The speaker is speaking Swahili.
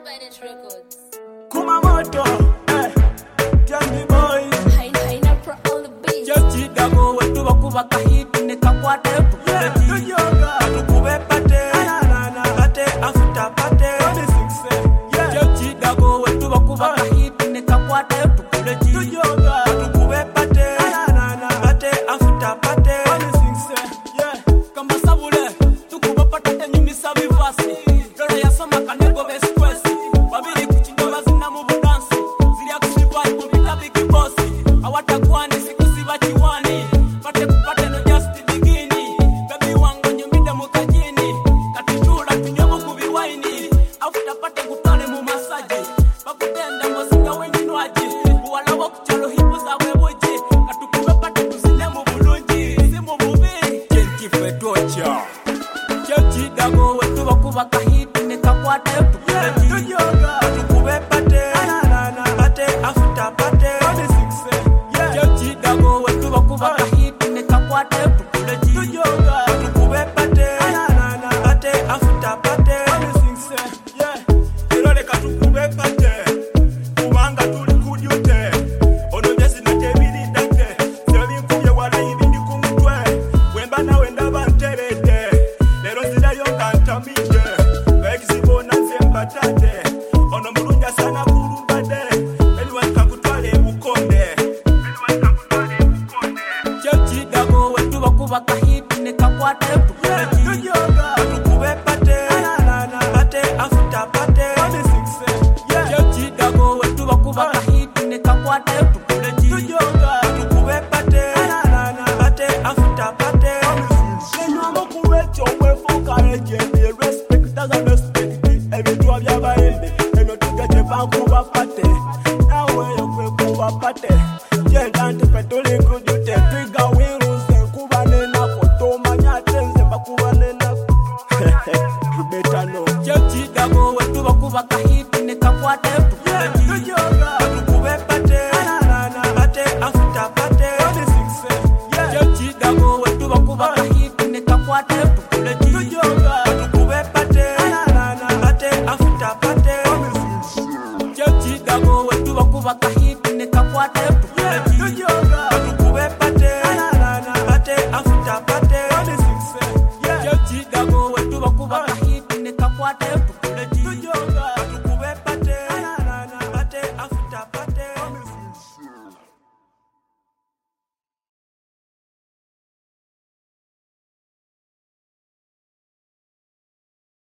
Finest Records. Kumamoto, Jambi Boys. Haina pro all the beats. Just dago wetu bakuba kahiti nekakwate tukubeti. Tukube pate, pate afuta pate. Just dago wetu bakuba kahiti nekakwate tukubeti. Tukube pate, pate afuta pate. Kamba sabule, tukuba pate nyumisa vivasi. Lora ya sama kanego beskwesi. Babili kuchindola zina mubudansi. Zili ya kusivai kupita biki bosi. Awatakwani siku siva chiwani. Pate kupate no just bigini. Baby wangu nyumida mukajini. Katijula tunyobu kubiwaini. Afuta pate kutane mu masaji. Bakutenda mbozinga wenjinwaji. Uwala wakuchalo hipu za weboji. Katukube pate kuzine mu bulunji. Simu bubi Jenki fetocha Jenki dago wetu bakuba kahiti nekakwate tukubeti. Tukube pate, pate afuta pate. Jenki dago wetu bakuba kahiti nekakwate tukubeti. Tukube pate, pate afuta pate. Erole katukube pate. Kubanga tuli kujute. Ono jesi na tebili date. Sebi kuye wala ibindi kumutwe. Wemba na wenda banterete. Lero zida yonga ntamije. Vekisi bona nzemba tate. Ono murunja sana kurumbade. Eliwa kakutwale bukonde. Jenki dago wetu bakuba kahiti nekakwate tukubeti. Tukube pate, pate afuta pate. Jenki dago wetu bakuba kahiti nekakwate tukubeti. Tukube pate, pate afuta pate. Senyama kuwecho wefuka eje. Respect as a respect. Ebitwa byabaende. Eno tugeje bankuba pate. Nawe yokwe kuba pate. Jendante petoli kujute. Twiga wiruze kuba nena foto manyate nzemba kuba nena. You better know.